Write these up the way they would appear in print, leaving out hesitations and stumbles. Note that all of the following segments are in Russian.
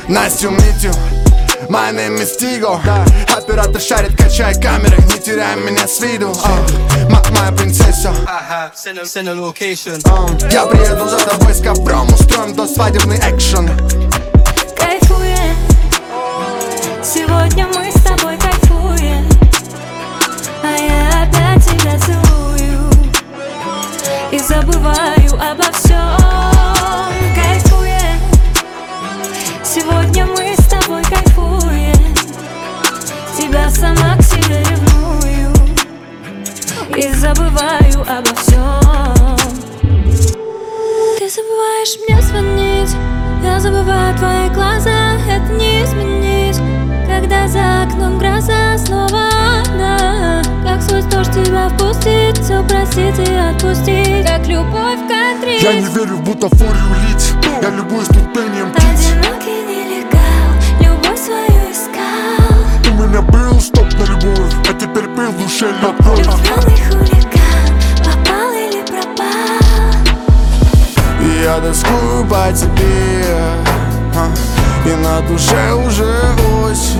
Nice to meet you, my name is Tigo. Оператор шарит, качай камеры, не теряй меня с виду. Моя принцесса, send a location. Я приеду за тобой с ковром, устроим досвадебный экшен. Кайфуем, сегодня мы с тобой кайфуем, а я опять тебя целую и забываю обо всем. Кайфуем, сегодня мы с тобой кайфуем, тебя сама к себе ревную и забываю обо всем. Ты забываешь мне звонить, я забываю твои глаза, это не изменить. Когда за окном гроза, снова одна. Как сквозь дождь тебя впустить, все простить и отпустить, как любовь контрить. Я не верю в бутафорию лить, я любуюсь тут пением птиц. Одинокий нелегал, любовь свою искал. У меня был стоп на любовь, а теперь пыл в душе лед кровь. Влюбленный хулиган, попал или пропал. Я тоскую по тебе, и на душе уже осень.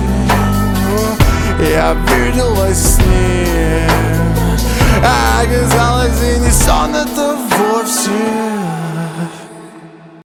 Я видел во сне, оказалось и не сон это вовсе.